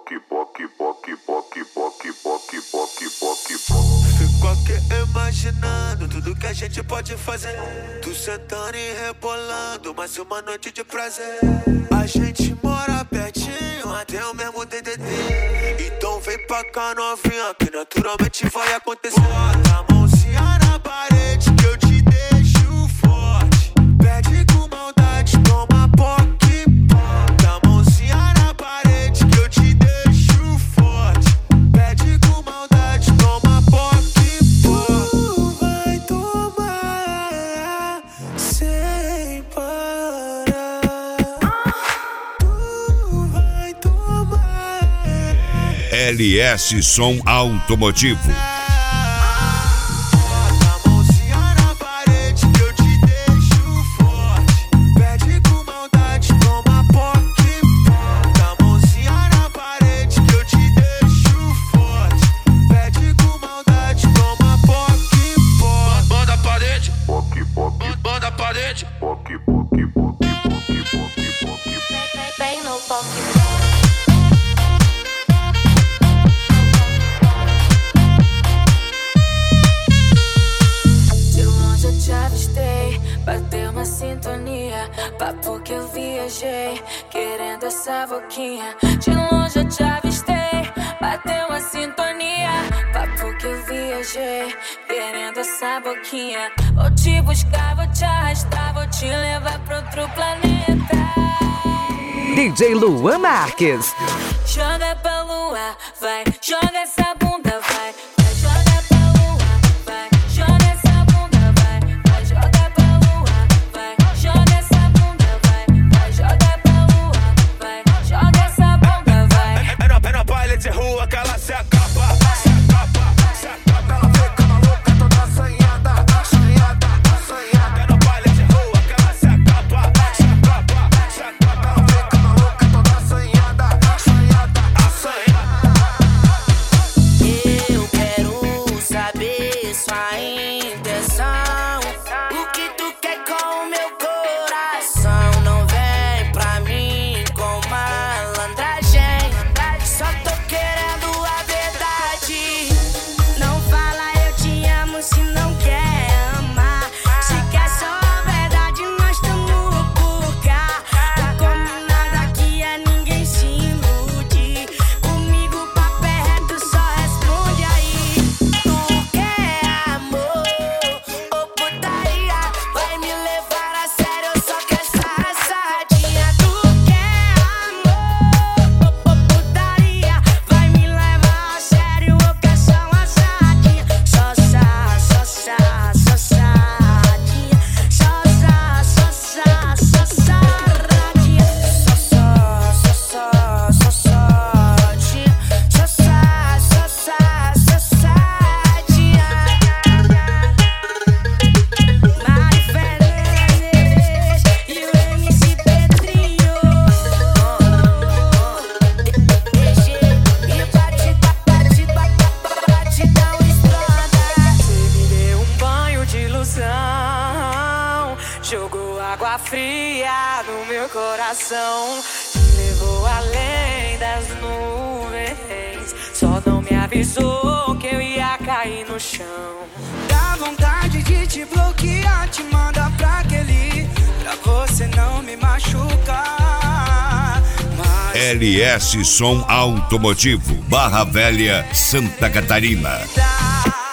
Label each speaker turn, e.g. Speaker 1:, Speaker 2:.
Speaker 1: Fico aqui imaginando tudo que a gente pode fazer. Tu sentando e rebolando, mais uma noite de prazer. A gente mora pertinho, até o mesmo DDD. Então vem pra cá novinha, que naturalmente vai acontecer. Bota a mãozinha na parede que eu te deixo forte. Pede com maldade, toma poque. Bota a mãozinha na parede que eu te deixo forte. Pede com maldade, toma poque. Tu vai tomar sem parar. Tu vai tomar.
Speaker 2: LS Som Automotivo.
Speaker 3: Bem no poque. De longe eu te avistei, bateu uma sintonia. Papo que eu viajei, querendo essa boquinha. De longe eu te avistei, bateu uma sintonia. Papo que eu viajei, querendo essa boquinha. Vou te buscar, vou te arrastar, vou te levar pra outro planeta.
Speaker 4: DJ Luan Marques.
Speaker 3: Joga pra lua, vai, joga essa bunda, vai. Vai, joga pra lua, vai, joga essa bunda, vai. Vai, joga pra lua, vai, joga essa bunda, vai. Vai, joga pra lua, vai, joga essa bunda, vai.
Speaker 1: É no baile de rua que ela se acaba. Se acaba, se acaba. Ela fica maluca, toda assanhada, assanhada, assanhada. É no baile de rua que ela se acaba. Se acaba, se acaba. Ela fica maluca, toda assanhada, assanhada, assanhada.
Speaker 3: Eu quero saber sua intenção. O que tu quer com o meu coração? Não vem pra mim com malandragem. Só tô querendo a verdade. Não fala eu te amo se não quer amar. Se quer só a verdade, nós tamo por cá. Tá combinado aqui é ninguém se iludir. Comigo papo é reto, só responde aí. Tu quer amor ou putaria? Vai me levar a sério, eu só quero essa sardinha. Tu quer amor ou putaria? Vai me levar a sério, eu quero só uma sardinha. Só sardinha. Só sardinha. Só Mari Fernandes e o MC Pedrinho. Deixe e batidão explode. Você me deu um banho de ilusão, jogou água fria no meu coração, me levou além das nuvens. Só não me avisou que eu ia cair no chão.
Speaker 5: Dá vontade de te bloquear, te mandar pra aquele, pra você não me machucar. Mas
Speaker 2: LS Som Automotivo, Barra Velha, Santa Catarina.
Speaker 5: dá.